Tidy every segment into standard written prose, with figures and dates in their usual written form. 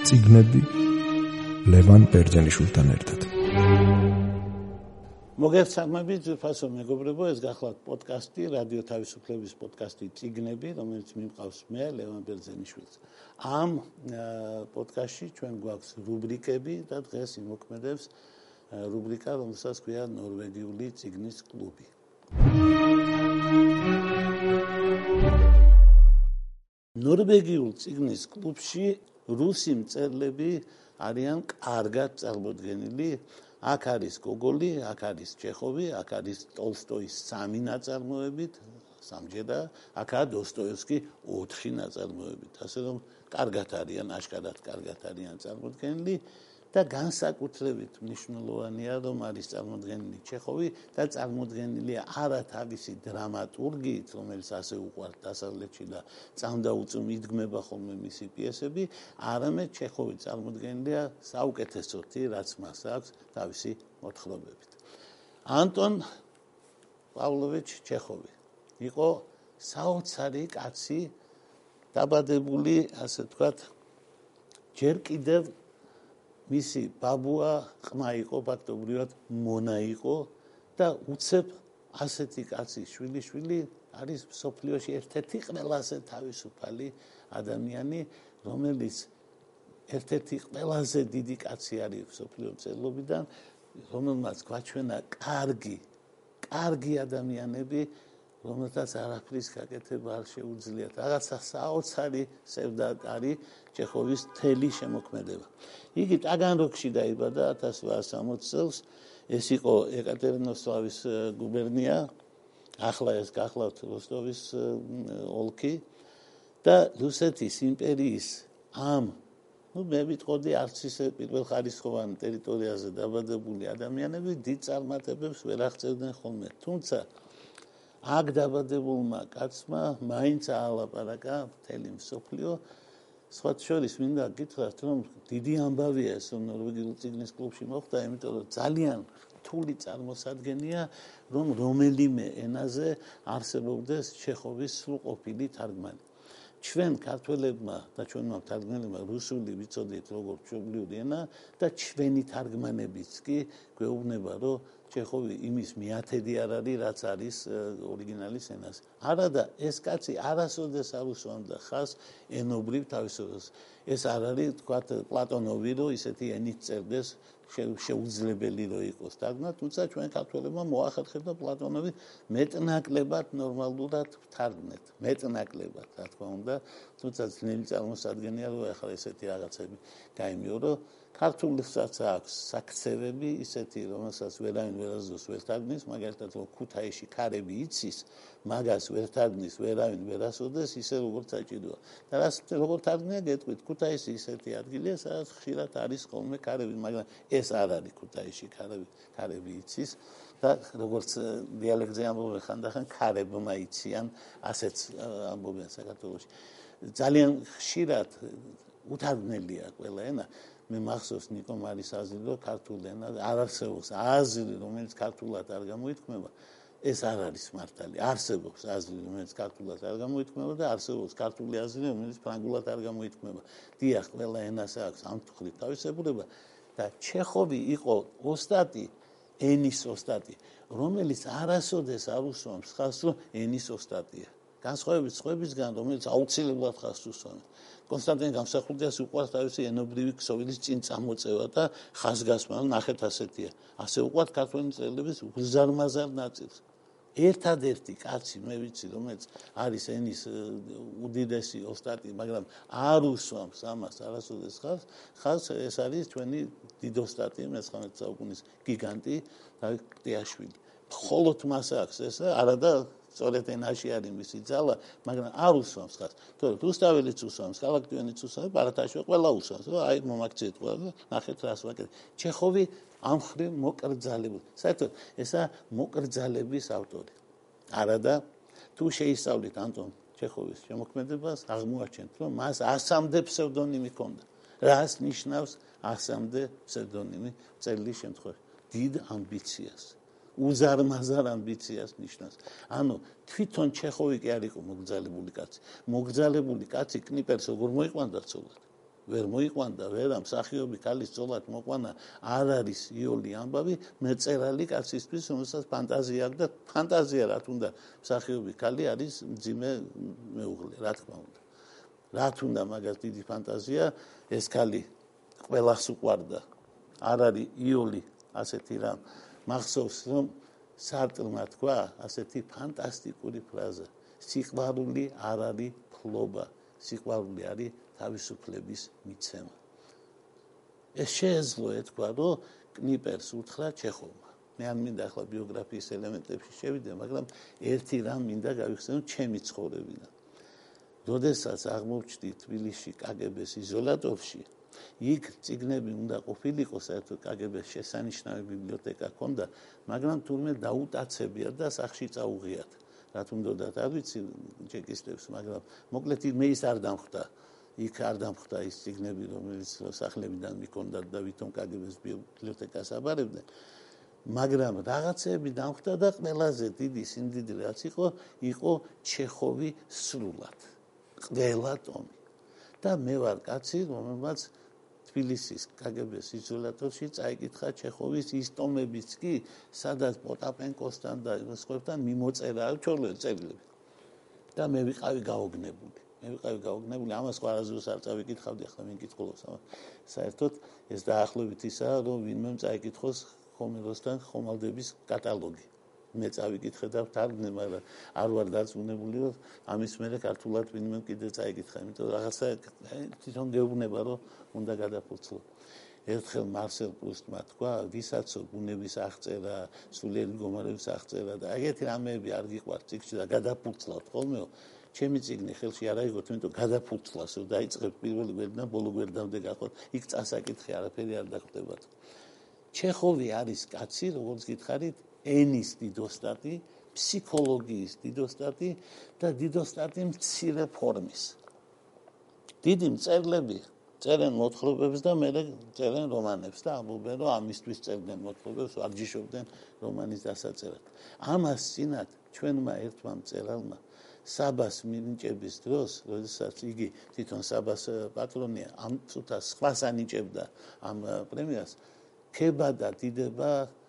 წიგნები ლევან ბერძენიშვილთან ერთად. მოგესალმებით ძვირფასო მეგობრებო, ეს გახლავთ პოდკასტი, რადიო თავისუფლების პოდკასტი წიგნები, რომელიც მიმყავს მე, ლევან ბერძენიშვილს. ამ პოდკასტში ჩვენ გვაქვს რუბრიკები და დღეს იმოქმედებს რუბრიკა, რომელსაც ქვია ნორვეგიული წიგნის კლუბი. ნორვეგიულ წიგნის კლუბში რუსი მწერლები არიან კარგად წარმოდგენილი. აქ არის გოგოლი, აქ არის ჩეხოვი, აქ არის ტოლსტოის 3 ნაწარმოებით, სამჯერა, აქაა დოსტოევსკი 4 ნაწარმოებით. ასე რომ კარგად არიან, აშკარად კარგად არიან წარმოდგენილი და განსაკუთრებით მნიშვნელოვანია, რომ არის წარმოდგენილი ჩეხოვი და წარმოდგენილია არა თავისი დრამატურგიით, რომელიც ასე უყვართ დასავლეთში და წამდაუწმ იდგმება ხოლმე მისი პიესები, არამედ ჩეხოვი წარმოდგენილია საუკეთესოდ, რაც მას აქვს თავისი მოთხრობებით. ანტონ პავლოვიჩ ჩეხოვი იყო საოცარი კაცი, დაბადებული, ასე ვთქვათ, ჯერ კიდევ მისი ბაბუა ყმა იყო, ფაქტობრივად მონა იყო და უცებ ასეთი კაცის შვილიშვილი არის მსოფლიოში ერთ-ერთი ყველაზე თავისუფალი ადამიანი, რომელიც ერთ-ერთი ყველაზე დიდი კაცი არის მსოფლიო მწერლობიდან, რომელმაც გვაჩვენა კარგი ადამიანები, რომელთაც არაფრის გაკეთება არ შეუძლიათ. რაღაცა საოცარი სევდა არის ჩეხოვის მთელი შემოქმედება. იგი ტაგანროგში დაიბადა 1860 წელს. ეს იყო ეკატერინოსლავის გუბერნია, ახლა ეს გახლავთ როსტოვის ოლქი და რუსეთის იმპერიის ამ მე ვიტყოდი არც ისე პირველხარისხოვან ტერიტორიაზე დაბადებული ადამიანები დიდ წარმატებებს ვერ აღწევდნენ ხოლმე. თუმცა აქ დაბადებულმა კაცმა მაინც აალაპარაკა მთელი მსოფლიო. სხვათა შორის მინდა გითხრათ, რომ დიდი ამბავია ეს ნორვეგიულ წიგნის კლუბში მოხდა, იმიტომ რომ ძალიან რთული წარმოსადგენია, რომ რომელიმე ენაზე არსებობდეს ჩეხოვის სრულყოფილი თარგმანი. ჩვენ ქართველებმა და ჩვენმა მთარგმნელებმა რუსული ვიცოდით როგორც მშობლიური ენა და ჩვენი თარგმანებიც კი გვეუბნება, რომ ჩეხოვი იმის მიათედი არ არის, რაც არის ორიგინალის ენაზე. არადა ეს კაცი არასოდეს არ უსვამდა ხაზს ენობრივ თავისუფლებას. ეს არ არის თქვათ პლატონოვი, რომ ისეთი ენით წერდეს, შეუძლებელი რომ იყოს თარგმნა, თუმცა ჩვენ ქართველებმა მოახერხეთ და პლატონოვი მეტნაკლებად ნორმალურად ვთარგმნეთ. მეტნაკლებად, რა თქმა უნდა, თუმცა ძნელი წარმოსადგენია, რომ ახლა ესეთი რაღაცები გაიმეორო. ქართულსაც აქვს საქცევები ისეთი, რომელსაც ვერავინ ვერასდროს ვერ თარგმნის, მაგალითად რომ ქუთაისში ქარები იცის, მაგას ვერ თარგმნის ვერავინ ვერასოდეს, ისე როგორც საჭიროა. და რას როგორ თარგმნია გეტყვით, ქუთაისი ისეთი ადგილია, სადაც ხშირად არის ხოლმე ქარები, მაგრამ ეს არ არის ქუთაისში ქარები იცის და როგორც დიალექტზე ამბობენ ხანდახან ქარებმა იციან, ასეც ამბობენ საქართველოში. ძალიან ხშირად უთარგმნელია ყველა ენა. მე მახსოვს ნიკო მარის აზრი, რომ ქართულ ენაზე არ არსებობს აზრი, რომელიც ქართულად არ გამოითქმება. ეს არ არის მართალი. არსებობს აზრი, რომელიც ქართულად არ გამოითქმება და არსებობს ქართული აზრი, რომელიც ფრანგულად არ გამოითქმება. დიახ, ყველა ენას აქვს ამ მხრივ თავისებურება და ჩეხოვი იყო ოსტატი, ენის ოსტატი, რომელიც არასოდეს არ უსვამს ხაზს, რომ ენის ოსტატია. განსხვავებით სხვებისგან, რომელიც აუცილებლად ხაზს უსვამს. კონსტანტინ გამსახურდიას უყვარს თავისი ენობრივი ქსოვილის წინ წამოწევა და ხაზგასმა, ნახეთ ასეთია. ასე უყვართ ქართველი მწერლების უზარმაზარ ნაწილს. ერთადერთი კაცი მე ვიცი, რომელიც არის ენის უდიდესი ოსტატი, მაგრამ არ უსვამს ამას არასოდეს ხაზს, ეს არის ჩვენი დიდ ოსტატი, 19 საუკუნის გიგანტი დავით ყტიაშვილი. მხოლოდ მას აქვს ეს, არადა სწორედ ენაში არის მისი ძალა, მაგრამ არ უსვამს ხაზს. თორე რუსთაველიც უსვამს, კალაქტიონიც უსვამს, ბარათაშვილი ყველა უსვამს. აი მომაქციეთ ყველა, ნახეთ რას ვაკეთებ. ჩეხოვი ამ ხრივ მოკრძალებული. საერთოდ ესა მოკრძალების ავტორი. არადა თუ შეისწავლით ანტონ ჩეხოვის შემოქმედებას, აღმოაჩენთ, რომ მას 100-მდე ფსევდონიმი ჰქონდა. რას ნიშნავს 100-მდე ფსევდონიმი წერლის შემთხვევაში? დიდ ამბიციას. უზარმაზარ ამბიციას ნიშნავს. ანუ თვითონ ჩეხოვი კი არ იყო მოგრძალებული კაცი. მოგრძალებული კაცი კნიპერს როგორ მოიყვანდა ცოლად. ვერ მოიყვანდა, ვერა მსახიობი ქალის ძოლად მოყვანა, არ არის იოლი ამბავი, მეწერალი კაცისთვის, რომელსაც ფანტაზია აქვს და ფანტაზია რა თუნდა მსახიობი ქალი არის მძიმე მეუღლე, რა თქმა უნდა. რა თუნდა მაგას დიდი ფანტაზია, ეს ქალი ყველას უყვარდა. არ არის იოლი, ასეთი რამ. მახსოვს, რომ სარტრმა თქვა ასეთი ფანტასტიკური ფრაზა. სიყვარული არ არის ფლობა, სიყვარული არის თავისუფლების მიცემა. ეს შეეძლო ეთქვა, რომ კნიპერს უთხრა ჩეხოვმა. მე არ მინდა ახლა ბიოგრაფიის ელემენტებში შევიდე, მაგრამ ერთი რამ მინდა გავიხსენო ჩემი ცხოვრებიდან. როდესაც აღმოჩნდი თბილისში კგბ-ს იზოლატორში, იქ წიგნები უნდა ყოფილიყო, საერთოდ კგბ-ს შესანიშნავი ბიბლიოთეკა ჰქონდა, მაგრამ თურმე დაუტაცებიათ და სახში წაუღიათ. რა თუნდათ არ ვიცი ჩეკისტებს, მაგრამ მოკლედ მე ის არ დამხვდა. იქ არ დამხვდა ის წიგნები, რომელიც სახლებიდან მიქონდათ და ვითომ კგბ-ს ბიბლიოთეკას აბარებდნენ. მაგრამ რაღაცები დამხვდა და ყველაზე დიდი სიმდიდრე რაც იყო ჩეხოვი სრულად. ყველა ტომი. და მე ვარ კაცი, რომელმაც თბილისის კგბ-ს იზოლატორში წაიკითხა ჩეხოვის ის ტომებიც კი, სადაც პოტაპენკოსთან და სხვებთან მიმოწერა ჩვეულებრივი წერილები. და მე ვიყავი გაოგნებული. ამას ხარაზუს არ წავიკითხავდი, ახლა მიკითხულობს. საერთოდ ეს დაახლოებით ისაა, რომ ვინმე წაიკითხოს ხომეროსთან ხომალდების კატალოგი. მე წავიკითხე და ვთარგმნე, მაგრამ არ ვარ დარწმუნებული, რომ ამის მერე ქართულად ვინმე კიდე წაიკითხა, იმიტომ რაღაცა თვითონ გეუბნება, რომ უნდა გადაფურცლო. ერთხელ მარსელ პრუსტმა თქვა, ვისაცო ბუნების აღწერა, სულიერი მდგომარეობის აღწერა და ეგეთი რამეები არ გიყვართ წიგნში და გადაფურცლავთ ხოლმეო. ჩემი წიგნი ხელში არ აიღოთ, იმიტომ გადაფურცლავს, რომ დაიწყებ პირველი გვერდიდან ბოლო გვერდამდე გახოთ, იქ წასაკითხი არაფერი არ დაგხვდებათ. ჩეხოვი არის კაცი, როგორც გითხარით, ენის დიდოსტატი, ფსიქოლოგიის დიდოსტატი და დიდოსტატი მცირე ფორმის. დიდი მწერლები წერენ მოთხრობებს და მერე წერენ რომანებს და ამბობენ, რომ ამისთვის წერდნენ მოთხრობებს, ვარჯიშობდნენ რომანის დასაწერად. ამას წინათ ჩვენმა ერთმა მწერალმა საბას მინიჭების დროს, როდესაც იგი თვითონ საბას პატრონია, ამ წუთას სხვას ანიჭებდა ამ პრემიას, ქება და დიდება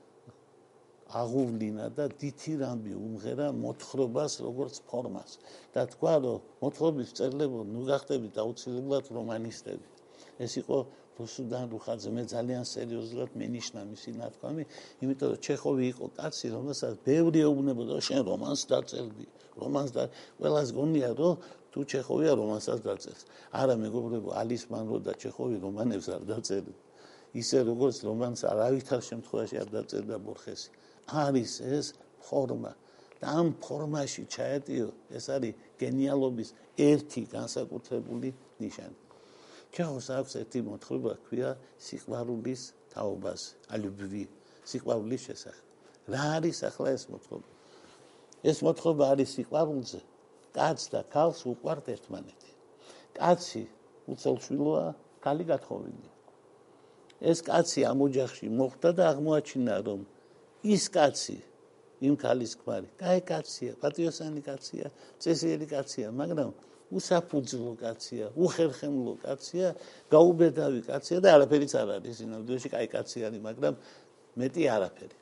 აღუვლინა და დითი რამბი უმღერა მოთხრობას როგორც ფორმას. და თქვა, რომ მოთხრობის მწერლებო, ნუ გახდებით აუცილებლად რომანისტები. ეს იყო რუსუდან რუხაძე, მე ძალიან სერიოზულად მენიშნა მისი ნათქვამი, იმიტომ რომ ჩეხოვი იყო კაცი, რომელსაც ბევრი ეუბნებოდა, შენ რომანს დაწერდი, რომანს და ყველას გონია, რომ თუ ჩეხოვია რომანსაც დაწერს. არა მეგობრებო, ალის მანრო და ჩეხოვი რომანებს არ დაწერდა. ისე როგორც რომანს არავითარ შემთხვევაში არ დაწერდა ბორხესი. არის ეს ფორმა და ამ ფორმაში ჩაეტიო, ეს არის გენიალობის ერთი განსაკუთრებული ნიშანი. ჩეხოვს აქვს ერთი მოთხრობა, ქვია სიყვარულის თაობაზე, ალუბვი, სიყვარულის შესახებ. რა არის ახლა ეს მოთხრობა? ეს მოთხრობა არის სიყვარულზე, კაცს და ქალს უყვართ ერთმანეთი. კაცი უცოლშვილოა, ქალი გათხოვილია. ეს კაცი ამ ოჯახში მოხვდა და აღმოაჩინა, რომ ის კაცი, იმ ქალის ქმარი, კაი კაცია, პატიოსანი კაცია, წესიერი კაცია, მაგრამ უსაფუძვლო კაცია, უხერხემლო კაცია, გაუბედავი კაცია და არაფერიც არ არის სინამდვილეში, კაი კაცი არის, მაგრამ მეტი არაფერი.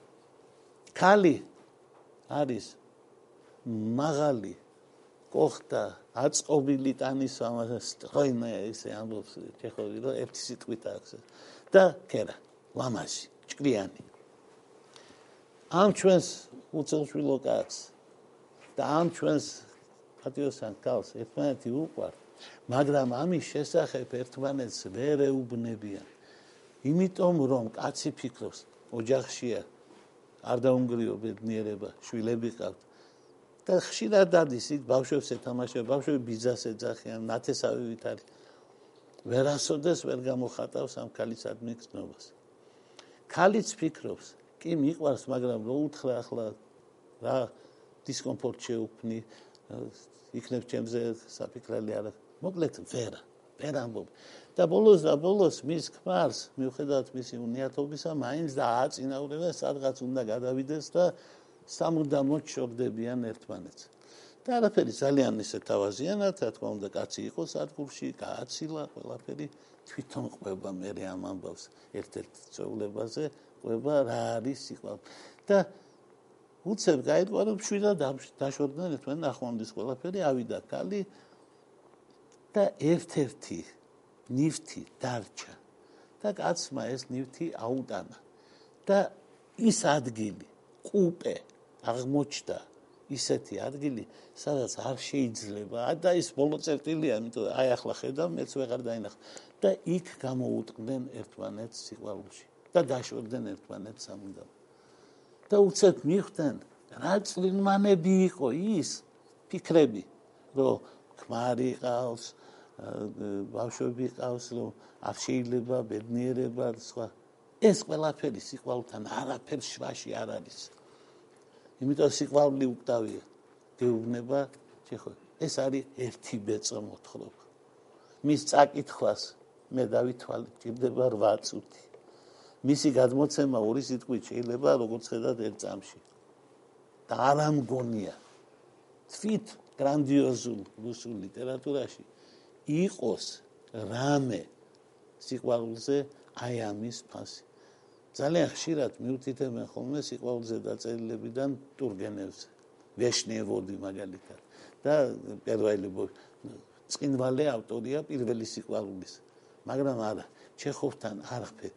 ქალი არის მაღალი, კოხტა, აწყობილი ტანის სტროინა, ისე ამბობს ჩეხოვი, რომ ერთი სიტყვით აქვს და ქერა, ლამაზი, ჭკვიანი. ამ ჩვენს უცოლშვილო კაცს და ამ ჩვენს პატიოსან ქალს ერთმანეთი უყვართ, მაგრამ ამის შესახებ ერთმანეთს ვერ ეუბნებიან. იმიტომ რომ კაცი ფიქრობს, ოჯახშია, არ დაუნგრიო ბედნიერება, შვილები ყავთ და ხშირად დადის იქ ბავშვებს ეთამაშება, ბავშვები ბიძას ეძახიან, ნათესავივით არის. ვერასოდეს ვერ გამოხატავს ამ ქალისადმი გრძნობას. ქალიც ფიქრობს, კი მიყვარს, მაგრამ რო უთხრა ახლა რა დისკომფორტ შეუქმნი, იქნებ ჩემზე საფიქრალი არა. მოკლედ ვერ ამბობ. და ბოლოს მის ქმარს, მიუხედავად მისი უნიათობისა, მაინც დააწინაურება, სადღაც უნდა გადავიდეს და სამუდამოდ შორდებიან ერთმანეთს. და არაფერი ძალიან ისე თავაზიანად, რა თქმა უნდა, კაცი იყო სადგურში, გააცილა ყველაფერი, თვითონ ყვება მე ამ ამბავს ერთ-ერთ წვეულებაზე, ყვება რა არის სიყვარული. და უცებ გაირკვა, რომ შვიდად დაშორდნენ ერთმანეთს ნახვამდის ყველაფერი, ავიდა ქალი და ერთ-ერთი ნივთი დარჩა და კაცმა ეს ნივთი აუტანა და ის ადგილი ყუპე აღმოჩნდა ისეთი ადგილი, სადაც არ შეიძლება და ის ბოლო წერტილია, იმიტომ აი ახლა ხედავ, მეც ვეღარ დაინახა და იქ გამოუტყდნენ ერთმანეთს სიყვარულში და დაშორდნენ ერთმანეთს სამუდამოდ. და უცებ მიხვდნენ, რა წლინმანები იყო ის ფიქრები, რომ ქმარი ყავს, ბავშვები ყავს, რომ არ შეიძლება ბედნიერება და სხვა. ეს ყველაფერი სიყვარულთან არაფერ შვაში არ არის. იმიტომ სიყვარული უკდავია, გეუბნება ჩეხოვი. ეს არის ერთი ბეწო მოთხრობა. მის წაკითხვას მე დავითვალე, ჭირდება 8 წუთი. მისი გადმოცემა 2 სიტყვით შეიძლება როგორც ხედავთ ერთ წამში. და არ ამგონია თვით გრანდიოზულ რუსულ ლიტერატურაში იყოს რამე სიყვარულზე აი ამის ფასი. ძალიან ხშირად მიუთითებენ ხოლმე სიყვარულზე დაწერილებიდან ტურგენევზე, ვეშნიევოდი მაგალითად და პირველი წინვალე ავტორია პირველი სიყვარულის, მაგრამ არა, ჩეხოვთან არაფერი.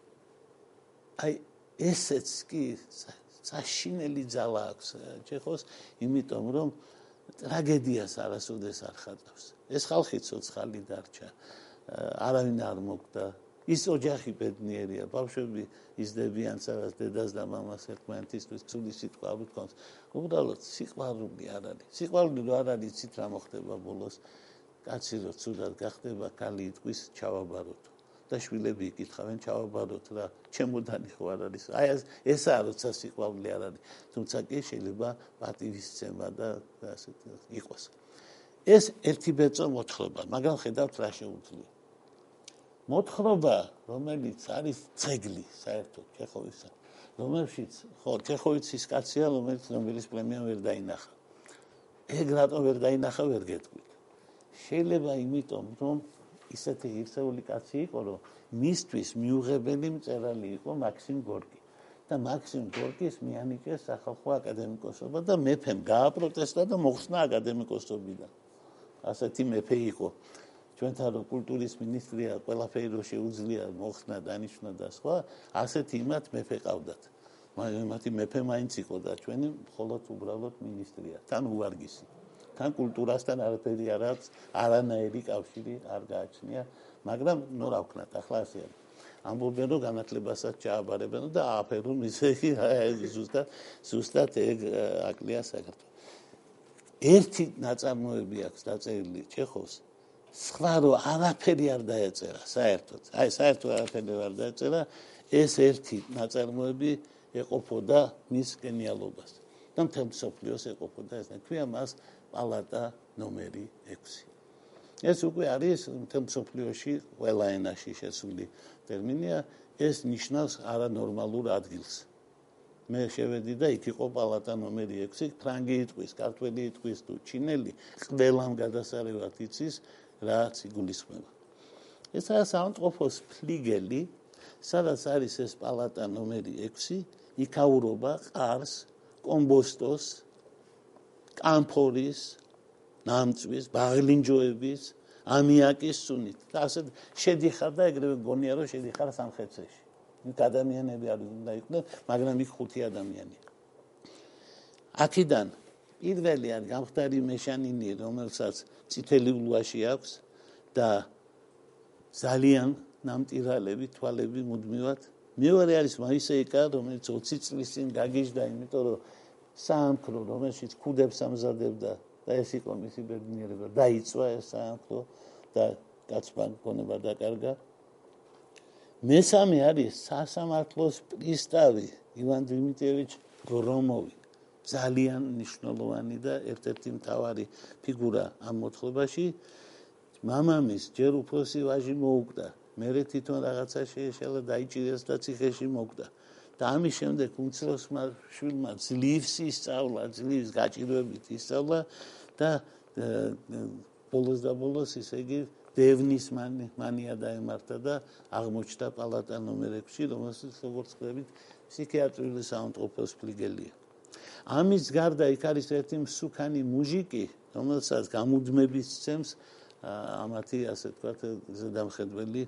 აი ესეც კი საშინელი ძალა აქვს ჩეხოვს, იმიტომ რომ ტრაგედიას არასოდეს არ ხატავს. ეს ხალხი ცოცხალი დარჩა, არავინ არ მოკვდა. ის ოჯახი ბედნიერია, ბავშვები იზრდებიან სადაც დედას და მამას ერთმანეთისთვის ცუდი სიტყვა არ უთქვამს. უბრალოდ სიყვარული არ არის. სიყვარული რო არ არის, იცით რა მოხდება ბოლოს? კაცი რო ცუდად გახდება, ქალი იტყვის ჩავაბაროთ. და შვილები იკითხავენ ჩავაბაროთ რა, ჩემოდანი ხო არ არის. აი ესაა როცა სიყვარული არ არის. თუმცა კი შეიძლება პატივისცემა და ასეთ იყოს. ეს ერთი ბეწო მოთხრობა, მაგრამ ხედავთ რა შეუძლია. მოთხრობა, რომელიც არის ძეგლი საერთოდ ჩეხოვისა, რომელშიც ხო ჩეხოვიც ის კაცია, რომელიც ნობელის პრემია ვერ დაინახა. ეგ რატო ვერ დაინახა, ვერ გეტყვით. შეიძლება იმიტომ, რომ ისეთი ღირსეული კაცი იყო, რომ მისთვის მიუღებელი მწერალი იყო მაქსიმ გორკი. და მაქსიმ გორკის მიანიკეს სახალხო აკადემიკოსობა და მეფემ გააპროტესტა და მოხსნა აკადემიკოსობიდან. ასეთი მეფე იყო. ჩვენთან რო კულტურის მინისტრია ყველაფერი რო შეუძლია მოხსნა დანიშნა და სხვა, ასეთი იმათ მეფე ყავდათ. მათი მეფე მაინც იყო და ჩვენი მხოლოდ უბრალოდ მინისტრია, თან უვარგისი. თან კულტურასთან არაფერი არ აქვს, არანაირი კავშირი არ გააჩნია, მაგრამ ნუ რა ვქნათ, ახლა ასე არის. ამბობენ რომ განათლებასაც ჩააბარებენ და ააფერონ ისე ზუსტად ეგ აკლია საქართველოს. ერთი ნაწარმოები აქვს დაწერილი ჩეხოვს, სხვა რო არაფერი არ დაეწერა საერთოდ. აი საერთოდ არაფერი არ დაეწერა, ეს ერთი ნაწარმოები ეყოფოდა მის გენიალობას. და მთელ მსოფლიოს ეყოფოდა ეს. ქვია მას პალატა ნომერი 6. ეს უკვე არის მთელ მსოფლიოში ყველა ენაში შესული ტერმინია, ეს ნიშნავს არანორმალურ ადგილს. მე შევედი და იქ იყო პალატა ნომერი 6, ფრანგი იტყვის, ქართველი იტყვის თუ ჩინელი, ყველამ გადასარევად იცის რაც იგულისხმება. ესაა საავადმყოფოს ფლიგელი, სადაც არის ეს პალატა ნომერი 6, იქაურობა ყარს, კომბოსტოს, კამფორის, ნამწვის, ბაღლინჯოების, ამიაკის სუნით. და ასე შედიხარ და ეგრევე გონია რომ შედიხარ სამხეცეში. იქ ადამიანები არ უნდა იყვნენ, მაგრამ იქ 5 ადამიანია. აქედან პირველი არის გამხდარი მეშანინი, რომელსაც წითელი ულვაში აქვს და ძალიან ნამტირალები, თვალები მუდმივად. მეორე არის მაისეიკა, რომელიც 20 წლის წინ გაგიჟდა, იმიტომ რომ საამქრო, რომელშიც ქუდებს ამზადებდა და ეს იყო მისი ბედნიერება, დაიწვა ეს საამქრო და კაცმა გონება დაკარგა. მესამე არის სასამართლოს პრისტავი ივან დიმიტრიევიჩ გრომოვი, ძალიან მნიშვნელოვანი და ერთ-ერთი მთავარი ფიგურა ამ მოთხრობაში. მამამის ჯერ უფროსი ვაჟი მოუკვდა, მერე თვითონ რაღაცა შეეშალა, დაიჭირეს და ციხეში მოკვდა და ამის შემდეგ უმცროსმა შვილმა ძლივს ისწავლა, ძლივს გაჭირვებით ისწავლა და ბოლოს და ბოლოს ისე იგი დევნის მანია დაემართა და აღმოჩნდა პალატა ნომერ 6-ში, რომელსაც როგორც ხვდებით, ფსიქიატრიული საავადმყოფოს ფლიგელია. ამის გარდა იქ არის ერთი მსუქანი მუჟიკი, რომელსაც გამუდმების სცემს ამათი, ასე ვთქვათ, ზედამხედველი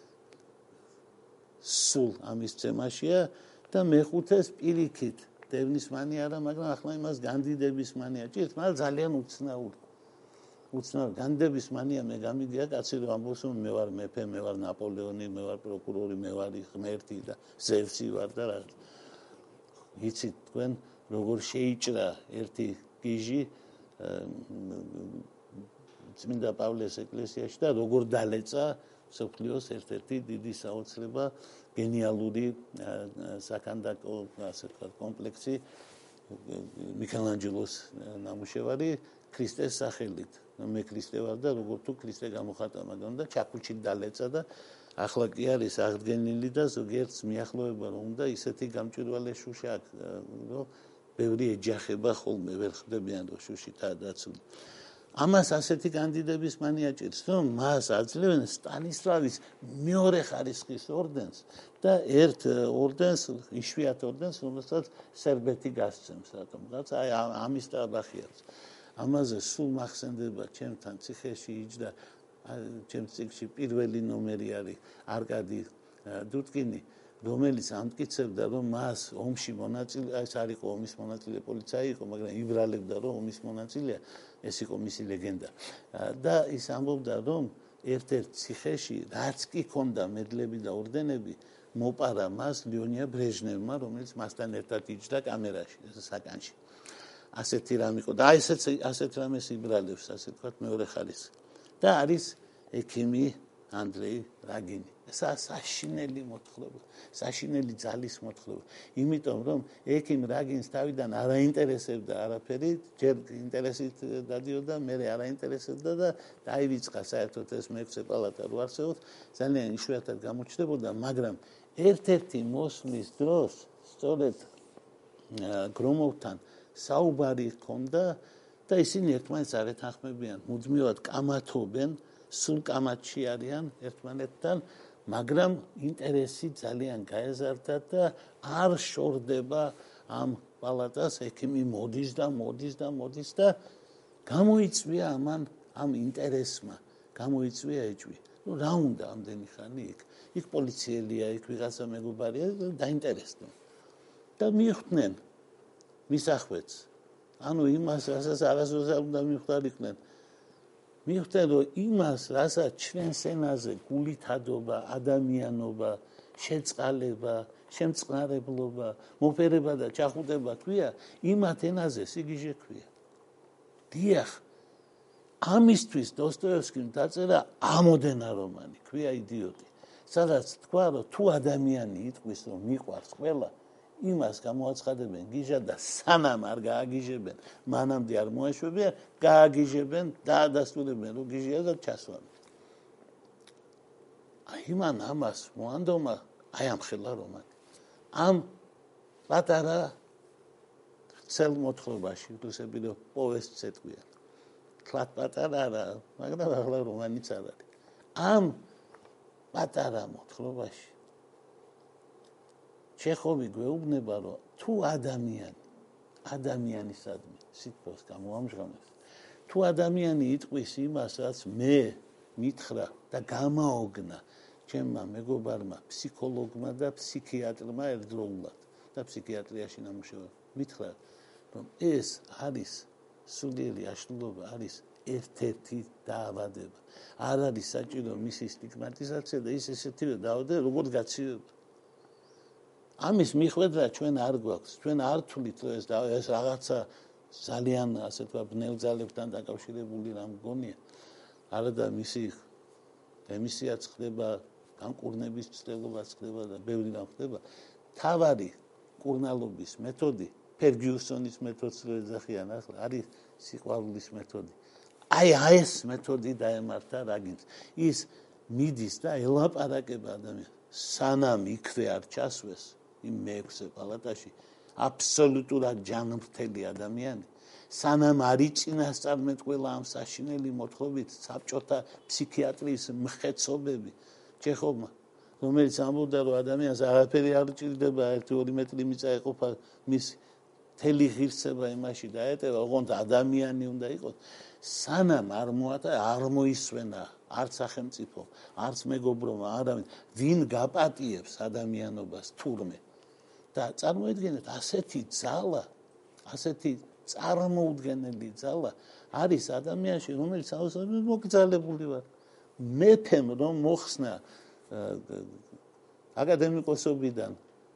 სულ ამის ცემაშია და მეხუთეს პირიქით დევნის მანია არა, მაგრამ ახლა იმას განდიდების მანია ჭირს, მაგრამ ძალიან უცნაური. განდების მანია მე გამიგია კაცი რომ ამბობს რომ მე ვარ მეფე, მე ვარ ნაპოლეონი, მე ვარ პროკურორი, მე ვარ ღმერთი და ზევსი ვარ და რა. იცით თქვენ როგორ შეიჭრა ერთი გიჟი წმინდა პავლეს ეკლესიაში და როგორ დალეწა სოფლიოს ერთ-ერთი დიდი საოცრება გენიალური საკანდაკო ასე ვთქვათ კომპლექსი მიქელანჯელოს ნამუშევარი ქრისტეს სახელით. მე ქრისტე ვარ და როგორ თუ ქრისტე გამოხატა მაგრამ და ჩაქუჩით დალეწა და ახლა კი არის აღდგენილი და ზოგიერთს მიახლოვება რომ უნდა ისეთი გამჭვირვალე შუშა აქვს რომ ბევრი ეჯახება ხოლმე ვერ ხდებიან რომ შუშითაა დაცული. ამას ასეთი კანდიდების მანია ჭირს რომ მას აძლევენ სტანისლავის მეორე ხარისხის ორდენს და ერთ ორდენს იშვიათ ორდენს რომელსაც სერბეთი გასცემს რატომღაც აი ამის ტაბახიაც ამაზე სულ მახსენდება ჩემთან ციხეში იჯდა ჩემ ციხეში პირველი ნომერი არის არკადი დუდკინი რომელიც ამტკიცებდა რომ მას ომში მონაწილე ეს არ იყო ომის მონაწილე პოლიცაი იყო მაგრამ იბრალებდა რომ ომის მონაწილეა ეს იყო მისი ლეგენდა და ის ამბობდა რომ ერთ-ერთ ციხეში რაც კი ქონდა მედლები და ორდენები მოპარა მას ლეონია ბრეჟნევმა რომელიც მასთან ერთად იჯდა კამერაში საკანში ასეთი რამ იყო და ასეთ რამეს იბრალებს ასე ვთქვათ მეორე ხარისხი და არის ექიმი ანდრეი რაგინი საშინელი მოთხრობა, საშინელი ძალის მოთხრობა. იმიტომ რომ ექიმ რაგინს თავიდან არ აინტერესებდა არაფერი, ჯერ ინტერესით დადიოდა, მერე არ აინტერესებდა და დაივიწყა საერთოდ ეს მეექვსე პალატა რო არსებობს, ძალიან იშვიათად გამოჩნდებოდა, მაგრამ ერთ-ერთი მოსვლის დროს სწორედ გრომოვთან საუბარი ჰქონდა და ისინი ერთმანეთს არ ეთანხმებიან, მუდმივად კამათობენ, სულ კამათში არიან ერთმანეთთან მაგრამ ინტერესი ძალიან გაეზარდა და არ შორდება ამ პალატას ექიმი მოდის და გამოიწვია ამან ამ ინტერესმა გამოიწვია ეჭვი ну რა უნდა ამდენი ხანი იქ პოლიციელია იქ ვიღაცა მეგობარია დაინტერესდა და მიხვდნენ მისახვეც ანუ იმას რასაც არასოდეს არ უნდა მიხვდარიყვნენ მიხვდნენ რომ იმას რასაც ჩვენს ენაზე გულითადობა, ადამიანობა, შეწყალება, შემწყნარებლობა, მოფერება და ჩახუტება ქვია, იმათ ენაზე სიგიჟე ქვია. დიახ, ამისთვის დოსტოევსკიმ დაწერა ამოდენა რომანი, ქვია იდიოტი. სადაც თქვა რომ თუ ადამიანი იტყვის რომ მიყვარს ყველა იმას გამოაცხადებენ გიჟა და სანამ არ გააგიჟებენ მანამდე არ მოეშვებიან გააგიჟებენ დაადასტურებენ რომ გიჟია და ჩასვან აი მან ამას მოანდომა აი ამ ხელა რომანი ამ პატარა ცელ მოთხრობაში რუსები რომ პოვესტს ეტყვიან თლათ პატარა არა მაგრამ ახლა რომანიც არ არის ამ პატარა მოთხრობაში ჩეხოვი გვეუბნება რომ თუ ადამიანისადმი სიტყვას გამოამჟღავნებს თუ ადამიანი იტყვის იმას რაც მე მითხრა და გამაოგნა ჩემმა მეგობარმა ფსიქოლოგმა და ფსიქიატრმა ერთდროულად და ფსიქიატრიაში ნამუშევარი მითხრა რომ ეს არის სულიერი აშლილობა არის ერთ-ერთი დაავადება არ არის საჭირო მისი სტიგმატიზაცია და ის ესეთივე დაავადება როგორც გაცივება ამის მიხვედრა ჩვენ არ გვაქვს ჩვენ არ თვლით რომ ეს რაღაცა ძალიან ასე თქვა ბნელძალებთან დაკავშირებული რამ გონია არადა მისი ემისიაც ხდება განკურნების ცდილობაც ხდება და ბევრი რამ ხდება თავარი კურნალობის მეთოდი ფერგიუსონის მეთოდს რო ეძახიან ახლა არის სიყვარულის მეთოდი აი ეს მეთოდი დაემართა რაგინს ის მიდის და ელაპარაკება ადამიანს სანამ იქვე არ ჩასვეს იმ მეექვსე პალატაში აბსოლუტურად ჯანმრთელი ადამიანი სანამ არ იწინასწარმეტყველა ამ საშინელი მოთხრობით საბჭოთა ფსიქიატრიის მხეცობები ჩეხოვმა რომელიც ამბობდა რომ ადამიანს არაფერი არ ჭირდება 1-2 მეტრი მიწა ეყოფა მის თელი ღირსება იმაში დაეტევა ოღონდ ადამიანი უნდა იყოს სანამ არ მოისვენა არც სახელმწიფო არც მეგობრობა არავინ ვინ გაპატიებს ადამიანობას თურმე და წარმოიდგინეთ ასეთი ძალა ასეთი წარმოუდგენელი ძალა არის ადამიანში რომელიც აუცილებლად მოგძალებული ვარ მეფემ რომ მოხსნა აკადემიკოსობიდან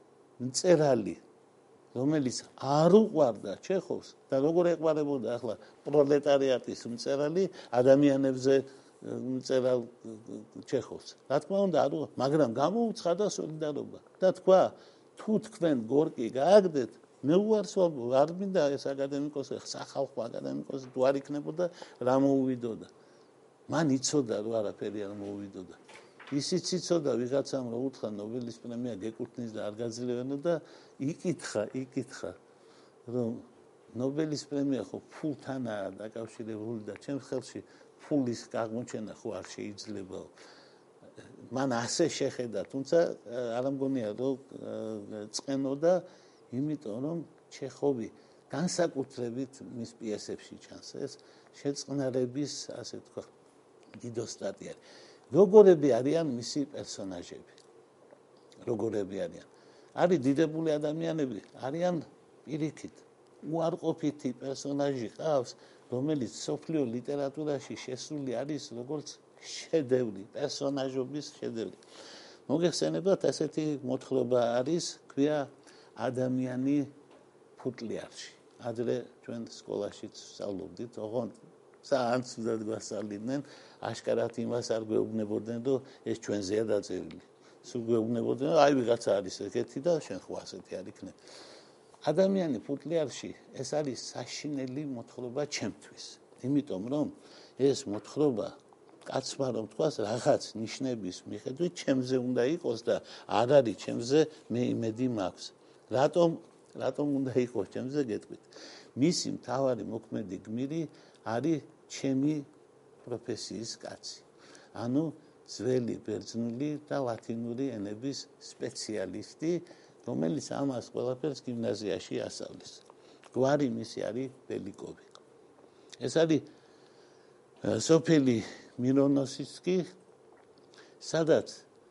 მწერალი რომელიც არ უყვარდა ჩეხოვს და როგორ ეყვარებოდა ახლა პროლეტარიატის მწერალი ადამიანებზე მწერალ ჩეხოვს რა თქმა უნდა არ უყვარდა მაგრამ გამოუცხადა სოლიდარობა და თქვა თუ თქვენ გორკი გააგდეთ მე უარს არ მინდა ეს აკადემიკოსი სახალხო აკადემიკოსი თუ არ იქნებოდა რა მოუვიდოდა მან იცოდა რომ არაფერი არ მოუვიდოდა ისიც იცოდა ვიღაცამ რომ უთხრა ნობელის პრემია გეკუთვნის და არ გაძლევენო და იკითხა რომ ნობელის პრემია ხო ფულთანაა დაკავშირებული და ჩემს ხელში ფულის აღმოჩენა ხო არ შეიძლებაო მან ასე შეხედა თუმცა არ მგონია რომ წენოდა იმიტომ რომ ჩეხოვი განსაკუთრებით მის პიესებში ჩანს ეს შეწყნარების ასე თქვა დიდოსტატი არის როგორები არიან მისი პერსონაჟები როგორები არის დიდებული ადამიანები არიან პირიქით უარყოფითი პერსონაჟი ყავს რომელიც სოფლიო ლიტერატურაში შესული არის როგორც შედევრი პერსონაჟობის შედევრი მოგეხსენებათ ესეთი მოთხრობა არის ქვია ადამიანი ფუტლიარში ადრე ჩვენ სკოლაშიც ვსწავლობდით ოღონდ საანც უნდა გვასწავლიდნენ აშკარად იმას არ გვეუბნებოდნენ რომ ეს ჩვენზეა დაწერილი სულ გვეუბნებოდნენ აი ვიღაცა არის ეგეთი და შენ ხო ასეთი არ იქნებ ადამიანი ფუტლიარში ეს არის საშინელი მოთხრობა ჩემთვის იმიტომ რომ ეს მოთხრობა კაცმა რომ თქვას რაღაც ნიშნების მიხედვით ჩემზე უნდა იყოს და არ არის ჩემზე მე იმედი მაქვს რატომ უნდა იყოს ჩემზე გეტყვით მისი მთავარი მოქმედი გმირი არის ჩემი პროფესიის კაცი ანუ ძველი ბერძნული და ლათინური ენების სპეციალისტი რომელიც ამას ყველაფერს გიმნაზიაში ასწავლის გვარი მისი არის ბელიკოვი ეს არის სოფელი მირონოსიცკი სადაც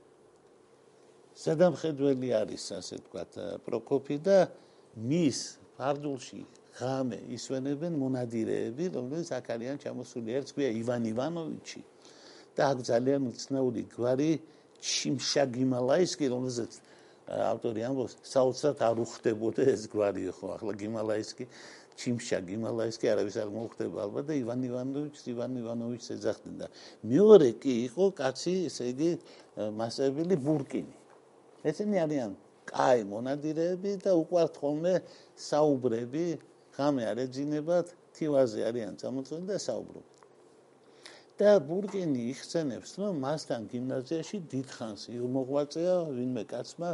სადამხედველი არის ასე ვთქვათ პროკოფი და მის ფარდულში ღამე ისვენებენ მონადირეები რომლებიც აქ არიან ჩამოსული ერთს ქვია ივან ივანოვიჩი და აქ ძალიან უცნაური გვარი ჩიმშა გიმალაისკი რომელზეც ავტორი ამბობს საოცრად არ უხდებოდა ეს გვარი ხო ახლა გიმალაისკი ჩიმშა გიმალაისკი არავის არ მოუხდება ალბათ და ივან ივანოვიჩს ეძახდნენ და მეორე კი იყო კაცი ესე იგი მასწავლებელი ბურკინი ესენი არიან კაი მონადირეები და უყვართ ხოლმე საუბრები ღამე არ ეძინებათ თივაზე არიან წამოწეული და საუბრობენ და ბურკინი იხსენებს რომ მასთან გიმნაზიაში დიდხანს მოღვაწეა ვინმე კაცმა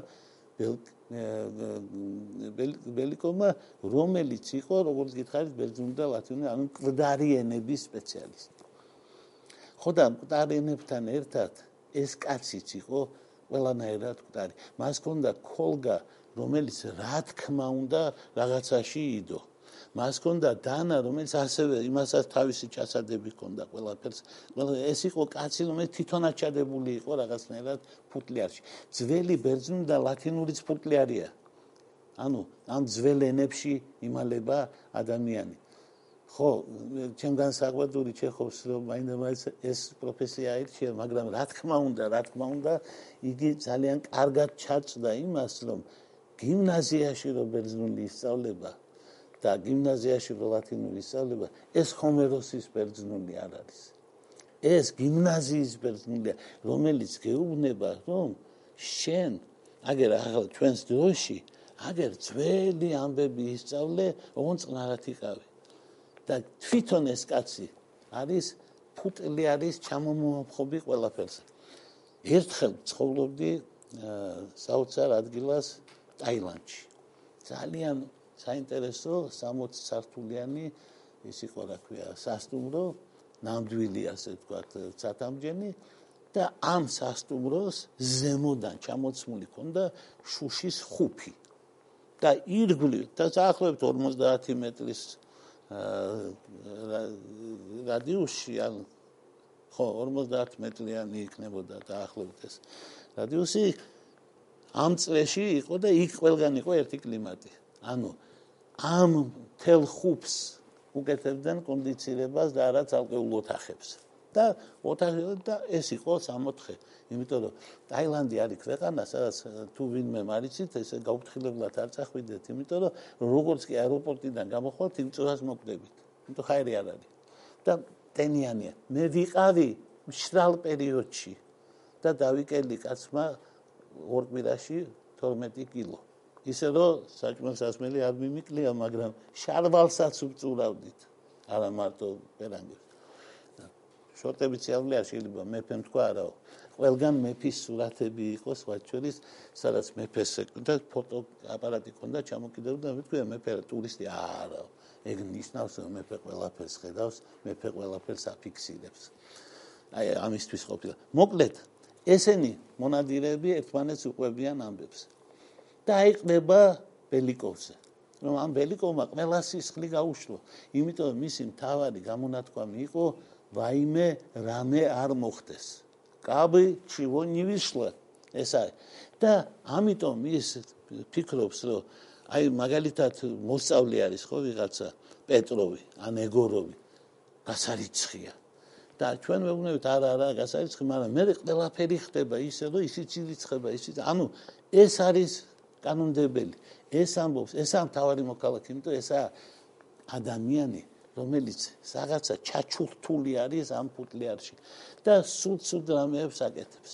ბელიკოვმა რომელიც იყო როგორც გითხარით ბერძნული და ლათინური ანუ მკვდარი ენების სპეციალისტი ხო და მკვდარ ენებთან ერთად ეს კაციც იყო ყველანაირად მკვდარი მას ჰქონდა ქოლგა რომელიც რა თქმა უნდა რაღაცაში იდო მას ჰქონდა დანა რომელიც ასევე იმასაც თავისი ჩასადები ჰქონდა ყველაფერს ეს იყო კაცი რომელიც თვითონაც ჩადებული იყო რაღაცნაირად ფუტლიარში ძველი ბერძნული და ლათინურიც ფუტლიარია ანუ ამ ძველ ენებში იმალება ადამიანი ხო ჩემგან საყვედური ჩეხოვს რომ მაინც ეს პროფესია აირჩია მაგრამ რა თქმა უნდა იგი ძალიან კარგად ჩაწდა იმას რომ გიმნაზიაში რო ბერძნული ისწავლება და გიმნაზიაში რო ლათინური ისწავლება ეს ჰომეროსის ბერძნული არ არის ეს გიმნაზიის ბერძნულია რომელიც გეუბნება რომ შენ აგერ ახლა ჩვენს დროში აგერ ძველი ამბები ისწავლე ოღონდ წყნარად იყავი და თვითონ ეს კაცი არის ფუტლიარის ჩამომოხობი ყველაფერს ერთხელ ცხოვრობდი საოცარ ადგილას ტაილანდში. ძალიან საინტერესო 60 სართულიანი ის იყო რა ქვია სასტუმრო, ნამდვილი ასე ვთქვათ ცათამბჯენი და ამ სასტუმროს ზემოდან ჩამოცმული ქონდა შუშის ხუფი. და ირგვლივ და დაახლოებით 50 მეტრის რადიუსში ან ხო 50 მეტრიანი იქნებოდა დაახლოებით ეს რადიუსი ამ წლებში იყო და იქ ყველგან იყო ერთი კლიმატი. ანუ ამ თელ ხუფს უკეთებდნენ კონდიცირებას და არა ცალკეულ ოთახებს. და ოთახი და ეს იყო 64. იმიტომ რომ ტაილანდი არის ქვეყანა, სადაც თუ ვინმე მარიცით, ესე გაუფრთხილებლად არ წახვიდეთ, იმიტომ რომ როგორც კი აეროპორტიდან გამოხვალთ, იმ წელს მოკვდებით. იმიტომ ხაერი არ არის. და ტენიანია. მე ვიყავი მშრალ პერიოდში და დავიკელი კაცმა ორ კვირაში 12 კილო. ისე რომ საჭმელ-სასმელი არ მიმიკლია, მაგრამ შარვალსაც ვწურავდით. არა მარტო პერანგებს. შორტებით შეავლე არ შეიძლება მეფემ თქვა არაო. ყველგან მეფის სურათები იყო სხვა შორის, სადაც მეფეს და ფოტო აპარატი ქონდა ჩამოკიდებული და ვიტყვია მეფე ტურისტი არაო. ეგ ნიშნავს რომ მეფე ყველაფერს ხედავს, მეფე ყველაფერს აფიქსირებს. აი ამისთვის ყოფილა. მოკლედ ესენი მონადირეები ერთმანეთს უყვებიან ამბებს. და აიყრება ბელიკოვზე. რომ ამ ბელიკოვმა ყველა სისხლი გაუშლო, იმიტომ რომ მისი მთავარი გამონათქვამი იყო ვაიმე რამე არ მოხდეს. კაბი ჩივო ნივიშლა ეს არის. და ამიტომ ის ფიქრობს რომ აი მაგალითად მოსწავლე არის ხო ვიღაცა პეტროვი ან ეგოროვი გასარიცხია. და ჩვენ ვეუბნებით არა გასარიცხი, მაგრამ მე ყველაფერი ხდება ისე რომ ისიც ირიცხება ისიც ანუ ეს არის კანონდებელი. ეს ამბობს, ეს ამ თავარი მოქალაქე, იმიტომ ესაა ადამიანი რომელიც რაღაცა ჩაჩურთული არის ამ ფუტლიარში და სულ რამეებს აკეთებს.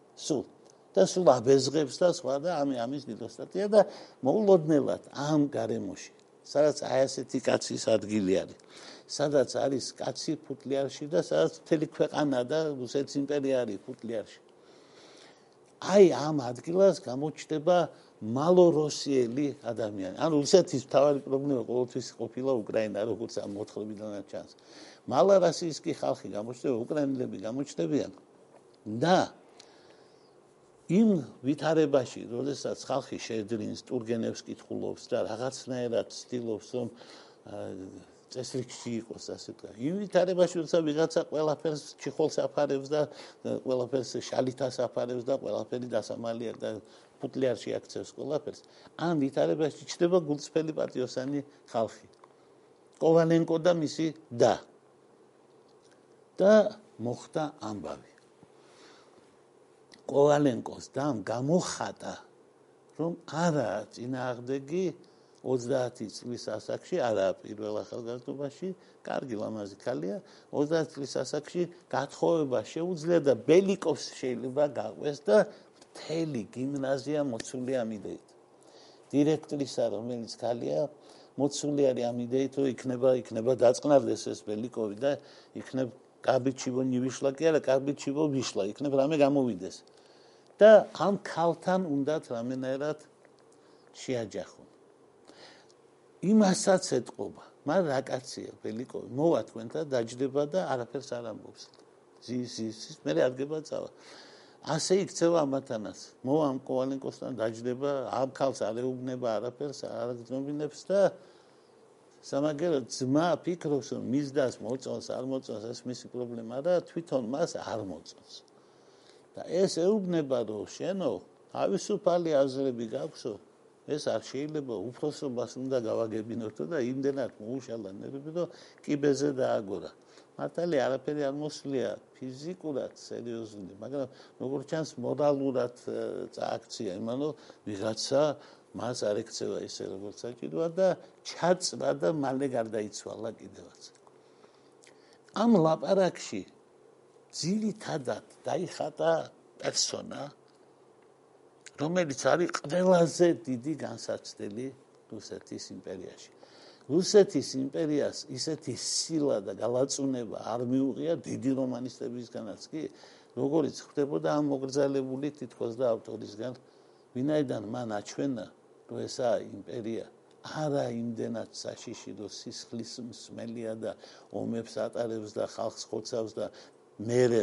და სულ აბეზღებს და სხვა და ამის ნილოსტატია და მოულოდნელად ამ გარემოში, სადაც აი ასეთი კაცის ადგილი არის. სადაც არის კაცი ფუტლიარში და სადაც მთელი ქვეყანა და რუსეთის იმპერია არის ფუტლიარში. აი ამ ადგილას გამოჩნდება მალოროსიელი ადამიანი. ანუ რუსეთის თავარი პრობლემა ყოველთვის ყოფილა უკრაინა, როგორც ამ მოთხრობიდან ჩანს. მალაროსიისკი ხალხი გამოჩნდება, უკრაინელები გამოჩნდებიან და იმ ვითარებაში, როდესაც ხალხი შეძრინს, ტურგენევს კითხულობს და რაღაცნაირად ცდილობს, რომ წესრიგში იყოს, ასე ვთქვა. იმ ვითარებაში, როცა ვიღაცა ყველაფერს ჩიხოლს აფარებს და ყველაფერს შალითას აფარებს და ყველაფერი დასამალია და ფუტლიარში აქცევს ყველაფერს. ამ ვითარებაში ჩნდება გულწრფელი პატიოსანი ხალხი. კოვალენკო და მისი და მოხდა ამბავი. კოვალენკოს დამ გამოხატა, რომ არა წინააღმდეგი 30 წლის ასაკში, არა პირველ ახალგაზრდობაში, კარგი ლამაზი ქალია, 30 წლის ასაკში გათხოვება შეუძლია და ბელიკოვს შეიძლება გაყვეს და მთელი გიმნაზია მოცული ამ იდეით. დირექტორისა, რომელიც ქალია, მოცული არის ამ იდეით, რომ იქნება დაწყნარდეს ეს ბელიკოვი და იქნებ კაბიჩივო ნივიშლა კი არა, კაბიჩივო ვიშლა, იქნებ რამე გამოვიდეს. და ამ ქალთან უნდათ რამენერად შეაჯახონ. იმასაც ეთყობა, მაგრამ რა კაცია ბელიკოვი, მოვა თქვენთან დაჯდება და არაფერს არ ამბობს. ზის, მე არგება წავა. ასე იქცევა ამათანაც. მოვა ამ კოვალენკოსთან დაჯდება, ამ ქალს არ ეუბნება არაფერს, არ გრძნობინებს და სამაგერად ძმა ფიქრობს, რომ მის დას მოწონს, არ მოწონს, ეს მისი პრობლემა და თვითონ მას არ მოწონს. და ეს ეუბნება, რომ შენო თავისუფალი აზრები გაქვსო, ეს არ შეიძლება, უფროსობას უნდა გავაგებინოთო და იმდენად მოუშალა ნერვები, რომ კიბეზე დააგორა. მართალია არაფერი არ მოსვლია ფიზიკურად სერიოზული, მაგრამ როგორც ჩანს მორალურად წააქცია, იმანო ვიღაცა მას არ ექცევა ისე როგორც საჭიროა და ჩაწვა და მალე გარდაიცვალა კიდევაც. ამ ლაპარაკში ძირითადად დაიხატა პერსონა, რომელიც არის ყველაზე დიდი განსაცდელი რუსეთის იმპერიაში. რუსეთის იმპერიას ისეთი სილა და გალაწუნება არ მიუღია დიდი რომანისტებისგანაც კი, როგორც ხდებოდა ამ მოგრძალებული თითქოს და ავტორისგან, ვინაიდან მან აჩვენა, რომ ესაა იმპერია, არა იმდენად საშიში, რომ სისხლის მსმელია და ომებს ატარებს და ხალხს ხოცავს და მეორე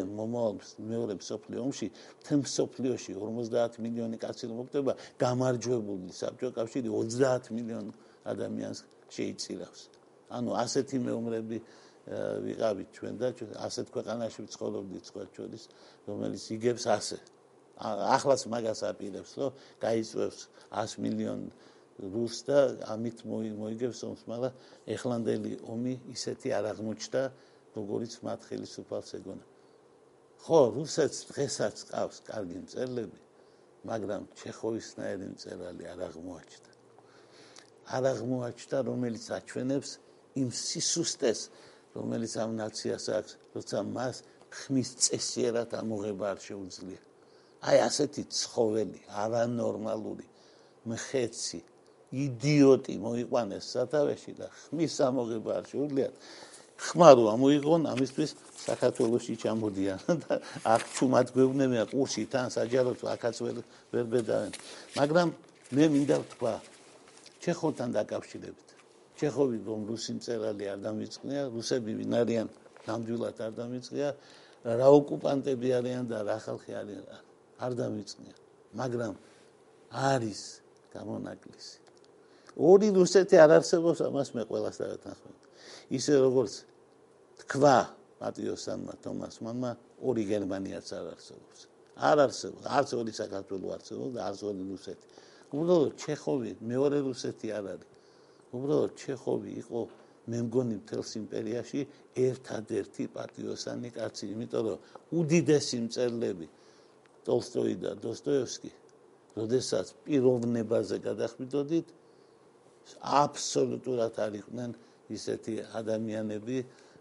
მსოფლიო ომში მთელ მსოფლიოში 50 მილიონი კაცი მოკვდება, გამარჯვებული საბჭოთა კავშირი 30 მილიონ ადამიანს შეიწირავს. ანუ ასეთი მეომრები ვიყავით ჩვენ და ასეთ ქვეყანაში ვცხოვრობდით სხვა შორის, რომელიც იგებს ასე. ახლაც მაგას აპირებს, რომ გაიწვევს 100 მილიონ რუსს და ამით მოიგებს ომს, მაგრამ ეხლანდელი ომი ისეთი არ აღმოჩნდა, როგორც მათ ხელისუფალს ეგონა. ხო, რუსეთს დღესაც ყავს კარგი მწერლები, მაგრამ ჩეხოვისნაირი მწერალი არ აღმოაჩნდა. არ აღმოაჩნდა, რომელიც აჩვენებს იმ სისუსტეს, რომელიც ამ ნაციას აქვს, როცა მას ხმის წესიერად ამოღება არ შეუძლია. აი ასეთი ცხოველი, არანორმალური, მხეცი, იდიოტი მოიყვანეს სათავეში და ხმის ამოღება არ შეუძლიათ. ხმა რო ამოიღონ, ამისთვის საქართველოში ჩამოდიან და აქ ჩუმად გვეუბნებიან ყურში თან საჯაროდ აქაც ვერ ბედავენ. მაგრამ მე მინდა ვთქვა, ჩეხოვთან დაკავშირებით. ჩეხოვი რომ რუსი მწერალი არ დამიწყნია, რუსები ვინ არიან ნამდვილად არ დამიწყნია, რა ოკუპანტები არიან და რა ხალხი არიან არ დამიწყნია, მაგრამ არის გამონაკლისი. ორი რუსეთი არ არსებობს, ამას მე ყველას დავეთანხმებ. ისე როგორც თქვა პატრიოტსანმა თომას მანმა, ორი გერმანიაც არ არსებობს. არ არსებობს, არც ორი საქართველო არსებობს და არც ორი რუსეთი. უბრალოდ ჩეხოვი მეორე რუსეთი არ არის. უბრალოდ ჩეხოვი იყო მე მგონი მთელს იმპერიაში ერთადერთი პატრიოტსანი კაცი, იმიტომ რომ უდიდესი მწერლები ტოლსტოი და დოსტოევსკი, როდესაც პიროვნებაზე გადახვიდოდით, აბსოლუტურად არ იყვნენ ისეთი ადამიანები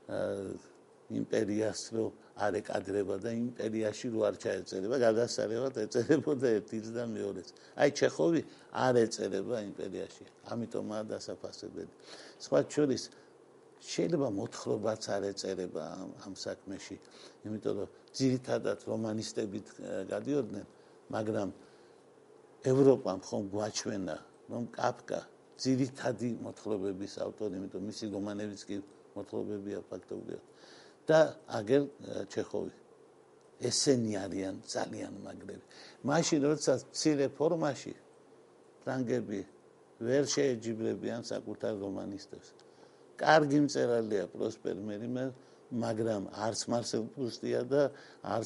იმპერიას რო არ ეკადრება და იმპერიაში რო არ ჩაეწერება, გადასარევად ეწერებოდა ერთის და მეორეს. აი ჩეხოვი არ ეწერება იმპერიაში, ამიტომაა დასაფასებელი. სხვა შორის შეიძლება მოთხრობაც არ ეწერება ამ საქმეში, იმიტომ რომ ძირითადად რომანისტებით გადიოდნენ, მაგრამ ევროპამ ხომ გვაჩვენა, რომ კაფკა ძირითადი მოთხრობების ავტორი, იმიტომ მისი რომანებიც კი მოთხრობებია ფაქტობრივად. და აგერ ჩეხოვი. ესენი არიან ძალიან მაგრები. მაშინ როდესაც მცირე ფორმაში ფრანგები ვერ შეეჯიბრებიან საკუთარ რომანისტებს. კარგი მწერალია პროსპერ მერიმერ, მაგრამ არც მარსელ პრუსტია და არც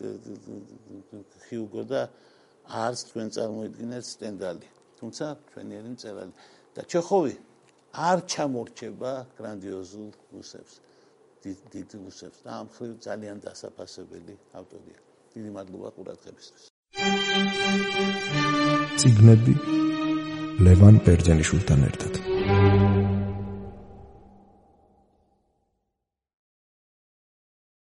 ჰიუგო და არც თქვენ წარმოიდგინეთ სტენდალი. თუმცა ჩვენიერი მწერალი და ჩეხოვი არ ჩამორჩება გრანდიოზულ რუსებს. დიდ რუსებს და ამ ხრივ ძალიან დასაფასებელი ავტორია. დიდი მადლობა ყურადღებისთვის. წიგნები ლევან ბერძენიშვილთან ერთად.